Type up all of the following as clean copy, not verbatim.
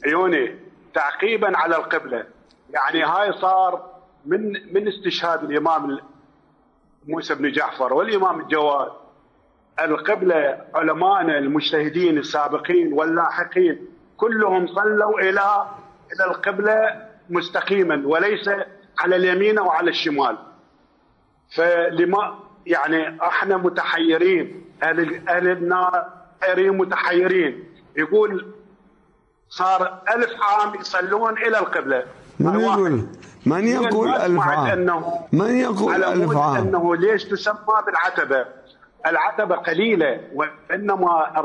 عيوني تعقيبا على القبلة. يعني هاي صار من استشهاد الإمام موسى بن جعفر والإمام الجواد، القبلة علماءنا المجتهدين السابقين واللاحقين كلهم صلوا إلى القبلة مستقيما وليس على اليمين أو على الشمال. فلما يعني احنا متحيرين، أهل النار متحيرين. يقول صار 1000 عام يصلون إلى القبلة. من يقول 1000 عام؟ من يقول 1000 عام؟ أنه ليش تسمى بالعتبة؟ العتبة قليلة، وإنما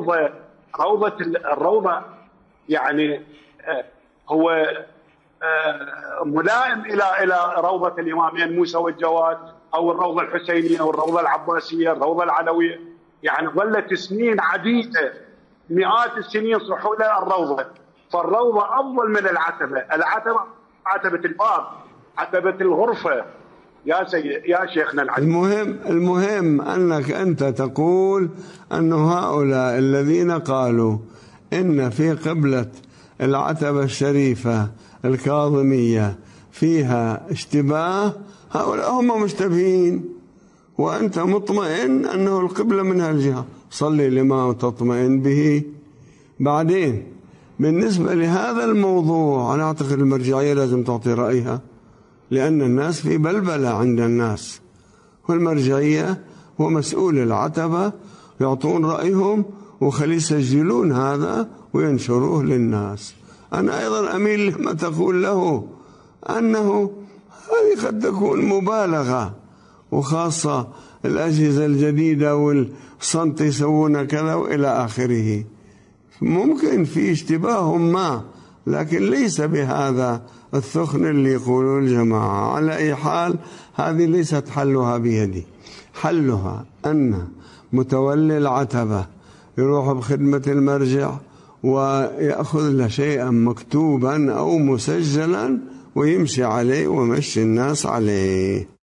الروضة يعني هو ملائم إلى روضة الإمامين موسى والجواد، أو الروضة الحسينية أو الروضة العباسية، الروضة العلوية. يعني ظلت سنين عديدة، مئات السنين صحوا لها الروضة. فالروضة أفضل من العتبة. العتبة عتبة الباب، عتبة الغرفة. يا شيخنا العزيز، المهم أنك أنت تقول أن هؤلاء الذين قالوا إن في قبلة العتبة الشريفة الكاظمية فيها اشتباه، هؤلاء هم مشتبهين، وأنت مطمئن أنه القبلة من هالجهة، صلي لما تطمئن به. بعدين بالنسبة لهذا الموضوع أنا أعتقد المرجعية لازم تعطي رأيها، لأن الناس في بلبلة عند الناس، والمرجعية هو مسؤول العتبة يعطون رأيهم وخلي يسجلون هذا وينشروه للناس. أنا أيضا أميل لما تقول له أنه هذه قد تكون مبالغة، وخاصة الأجهزة الجديدة والصنط يسوون كذا وإلى آخره، ممكن في اشتباه ما، لكن ليس بهذا الثخن اللي يقولوا الجماعة. على أي حال هذه ليست حلها بيدي، حلها أن متولي العتبة يروح بخدمة المرجع ويأخذ له شيئا مكتوبا أو مسجلا ويمشي عليه ويمشي الناس عليه.